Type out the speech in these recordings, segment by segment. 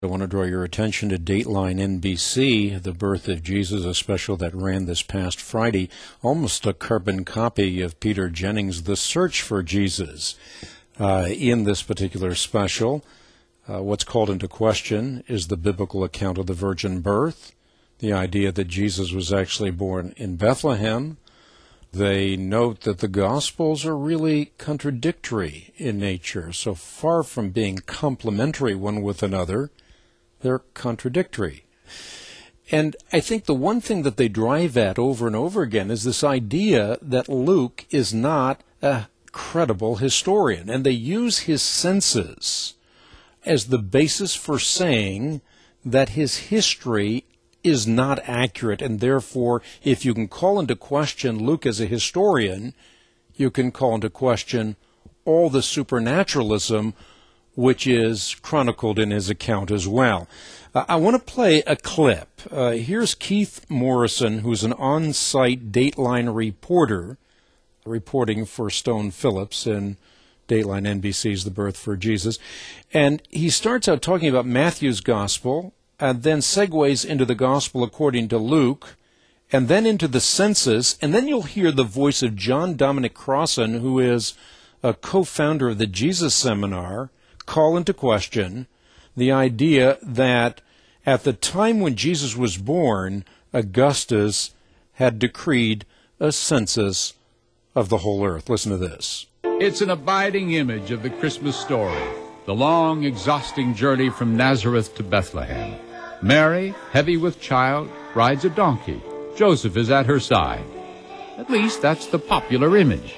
I want to draw your attention to Dateline NBC, The Birth of Jesus, a special that ran this past Friday, almost a carbon copy of Peter Jennings' The Search for Jesus. In this particular special, what's called into question is the biblical account of the virgin birth, the idea that Jesus was actually born in Bethlehem. They note that the Gospels are really contradictory in nature, so far from being complementary one with another, they're contradictory. And I think the one thing that they drive at over and over again is this idea that Luke is not a credible historian, and they use his senses as the basis for saying that his history is not accurate, and therefore, if you can call into question Luke as a historian, you can call into question all the supernaturalism which is chronicled in his account as well. I want to play a clip. Here's Keith Morrison, who's an on-site Dateline reporter, reporting for Stone Phillips in Dateline NBC's The Birth for Jesus. And he starts out talking about Matthew's Gospel, and then segues into the Gospel according to Luke, and then into the census, and then you'll hear the voice of John Dominic Crossan, who is a co-founder of the Jesus Seminar, call into question the idea that at the time when Jesus was born, Augustus had decreed a census of the whole earth. Listen to this. It's an abiding image of the Christmas story, the long, exhausting journey from Nazareth to Bethlehem. Mary, heavy with child, rides a donkey. Joseph is at her side. At least that's the popular image.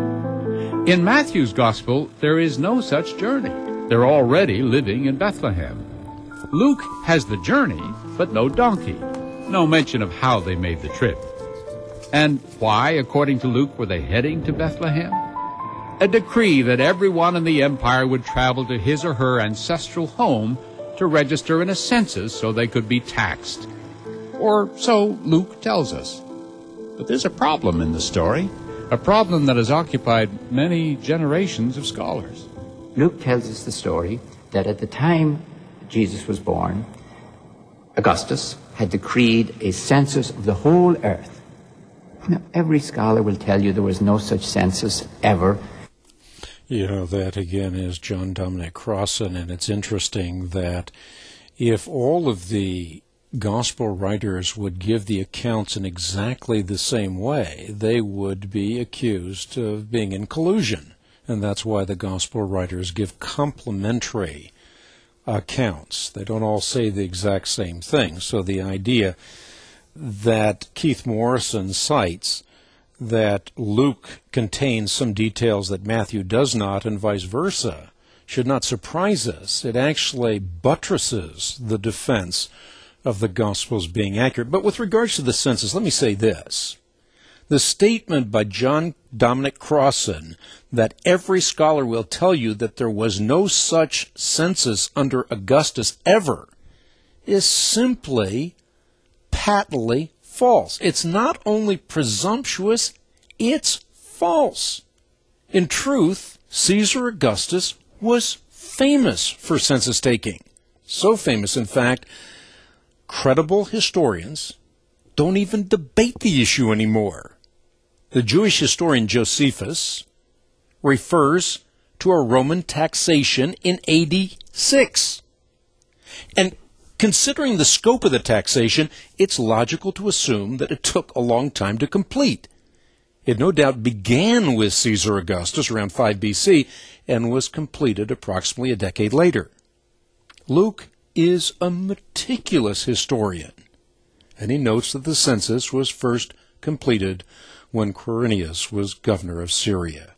In Matthew's Gospel, there is no such journey. They're already living in Bethlehem. Luke has the journey, but no donkey. No mention of how they made the trip. And why, according to Luke, were they heading to Bethlehem? A decree that everyone in the empire would travel to his or her ancestral home to register in a census so they could be taxed. Or so Luke tells us. But there's a problem in the story, a problem that has occupied many generations of scholars. Luke tells us the story that at the time Jesus was born, Augustus had decreed a census of the whole earth. Now, every scholar will tell you there was no such census ever. You know, that again is John Dominic Crossan, and it's interesting that if all of the gospel writers would give the accounts in exactly the same way, they would be accused of being in collusion. And that's why the gospel writers give complementary accounts. They don't all say the exact same thing. So the idea that Keith Morrison cites, that Luke contains some details that Matthew does not, and vice versa, should not surprise us. It actually buttresses the defense of the Gospels being accurate. But with regards to the census, let me say this. The statement by John Dominic Crossan that every scholar will tell you that there was no such census under Augustus ever is simply patently false. It's not only presumptuous, it's false. In truth, Caesar Augustus was famous for census taking. So famous, in fact, credible historians don't even debate the issue anymore. The Jewish historian Josephus refers to a Roman taxation in AD 6. And considering the scope of the taxation, it's logical to assume that it took a long time to complete. It no doubt began with Caesar Augustus around 5 BC and was completed approximately a decade later. Luke is a meticulous historian, and he notes that the census was first completed when Quirinius was governor of Syria.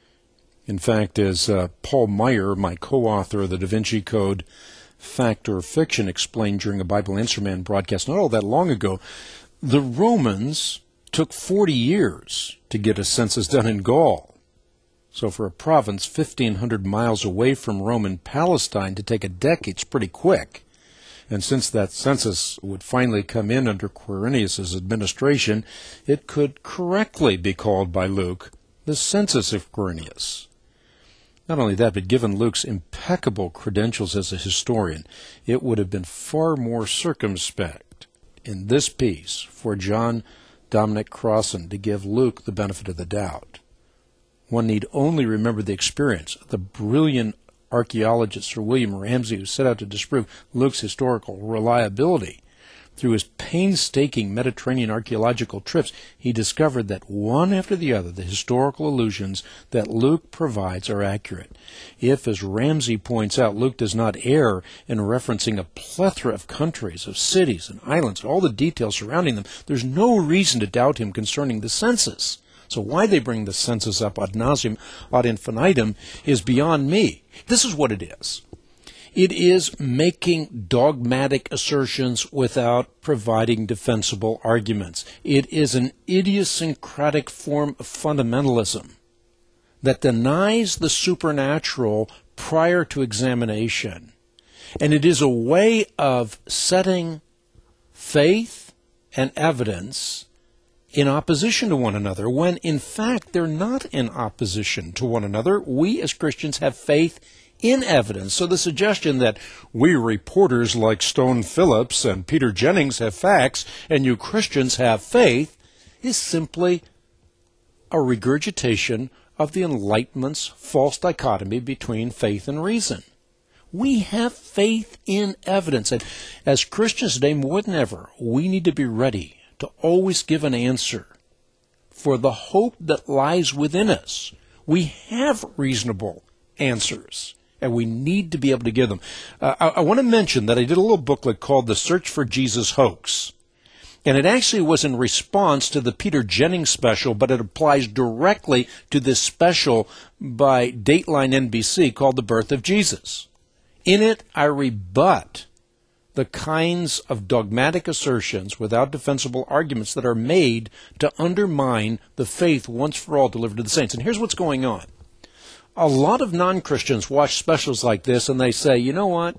In fact, as Paul Meyer, my co-author of the Da Vinci Code, Fact or Fiction, explained during a Bible Answer Man broadcast not all that long ago, the Romans took 40 years to get a census done in Gaul. So for a province 1,500 miles away from Roman Palestine to take a decade's pretty quick. And since that census would finally come in under Quirinius' administration, it could correctly be called by Luke the census of Quirinius. Not only that, but given Luke's impeccable credentials as a historian, it would have been far more circumspect in this piece for John Dominic Crossan to give Luke the benefit of the doubt. One need only remember the experience of the brilliant archaeologist Sir William Ramsay, who set out to disprove Luke's historical reliability. Through his painstaking Mediterranean archaeological trips, he discovered that one after the other, the historical allusions that Luke provides are accurate. If, as Ramsay points out, Luke does not err in referencing a plethora of countries, of cities and islands, all the details surrounding them, there's no reason to doubt him concerning the census. So why they bring the census up ad nauseum, ad infinitum, is beyond me. This is what it is. It is making dogmatic assertions without providing defensible arguments. It is an idiosyncratic form of fundamentalism that denies the supernatural prior to examination. And it is a way of setting faith and evidence in opposition to one another, when in fact they're not in opposition to one another. We as Christians have faith in evidence. So the suggestion that we reporters like Stone Phillips and Peter Jennings have facts and you Christians have faith is simply a regurgitation of the Enlightenment's false dichotomy between faith and reason. We have faith in evidence. And as Christians today, more than ever, we need to be ready to always give an answer for the hope that lies within us. We have reasonable answers, and we need to be able to give them. I want to mention that I did a little booklet called The Search for Jesus Hoax, and it actually was in response to the Peter Jennings special, but it applies directly to this special by Dateline NBC called The Birth of Jesus. In it, I rebut the kinds of dogmatic assertions without defensible arguments that are made to undermine the faith once for all delivered to the saints. And here's what's going on. A lot of non-Christians watch specials like this and they say, you know what?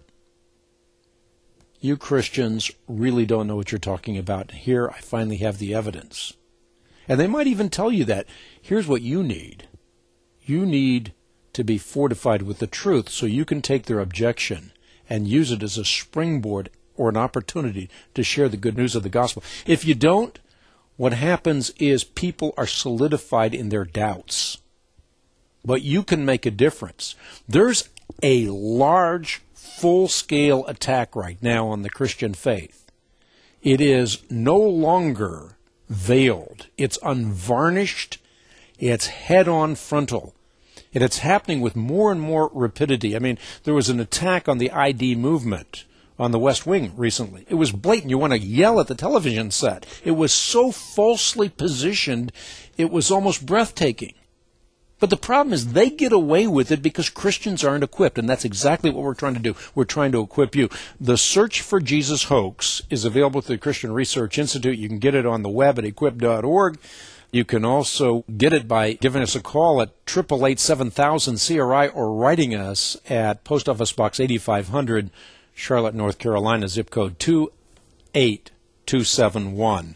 You Christians really don't know what you're talking about. Here, I finally have the evidence. And they might even tell you that. Here's what you need. You need to be fortified with the truth so you can take their objection and use it as a springboard or an opportunity to share the good news of the gospel. If you don't, what happens is people are solidified in their doubts. But you can make a difference. There's a large, full-scale attack right now on the Christian faith. It is no longer veiled. It's unvarnished. It's head-on frontal. And it's happening with more and more rapidity. I mean, there was an attack on the ID movement on the West Wing recently. It was blatant. You want to yell at the television set. It was so falsely positioned, it was almost breathtaking. But the problem is they get away with it because Christians aren't equipped, and that's exactly what we're trying to do. We're trying to equip you. The Search for Jesus Hoax is available through the Christian Research Institute. You can get it on the web at equip.org. You can also get it by giving us a call at 888-7000-CRI or writing us at Post Office Box 8500, Charlotte, North Carolina, zip code 28271.